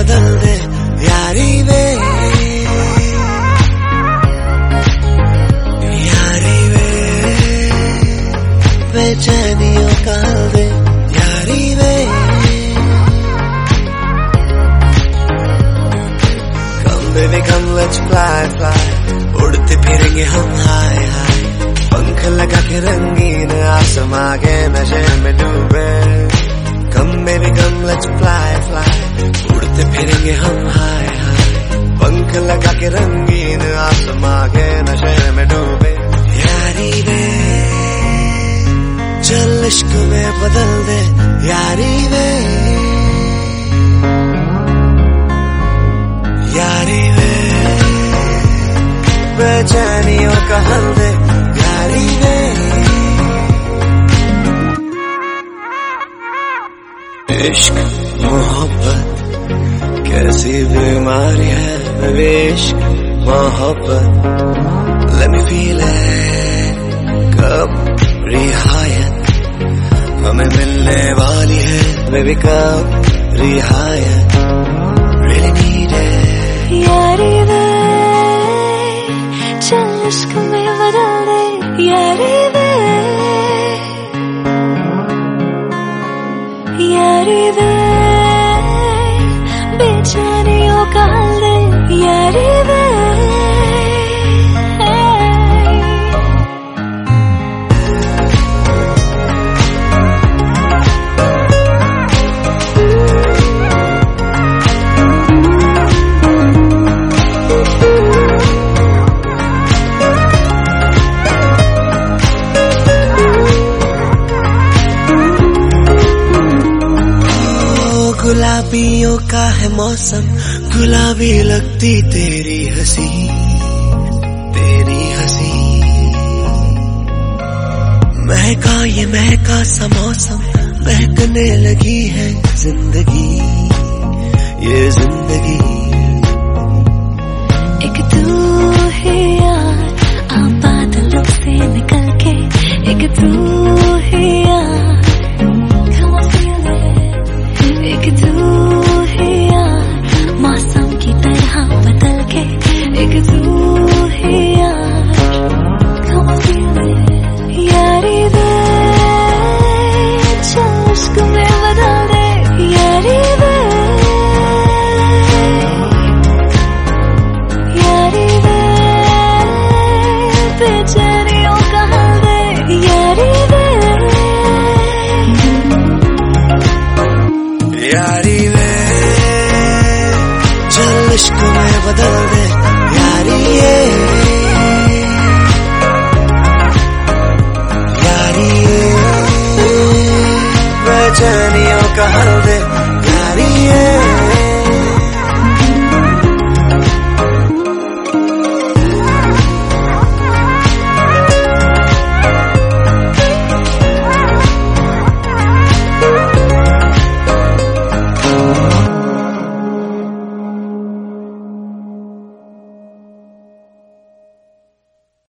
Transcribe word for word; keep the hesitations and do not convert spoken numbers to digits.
बदल दे यारी वे, यारी वे बेचैनियों का दे यारी वे। Come baby come let's fly fly, उड़ते फिरेंगे हम हाय हाय, पंख लगा के रंगीन आसमां के नशे में डूबे। Come baby come let's fly fly, उड़ते फिरेंगे हम हाय हाय, पंख लगा के रंगीन आसमां के नशे में डूबे यारी वे। चल इश्क में बदल दे यारी वे, यारी वे बेचैनियों का हल दे यारी वे। इश्क मोहब्बत कैसी बीमारी है बेबी, इश्क मोहब्बत let me feel it। कब रिहायत हमें मिलने वाली है बेबी, कब रिहायत really need it यारी वे। चल इश्क में बदल दे यारी वे, यारी वे बेचैनियों का हल दे यारी वे। गुलाबियों का है मौसम, गुलाबी लगती तेरी हंसी, तेरी हंसी। महका ये महका सा मौसम, महकने लगी है जिंदगी, ये जिंदगी। एक तू है यार आ बादलों से निकल के, एक तू है यार एक तू है यार मौसम की तरह बदल के, एक तू है यार यारी वे। चल इश्क में बदल दे यारी वे, यारी वे बेचैनियों का हल दे यारी वे, यारी वे। चल इश्क में बदल दे यारी ये।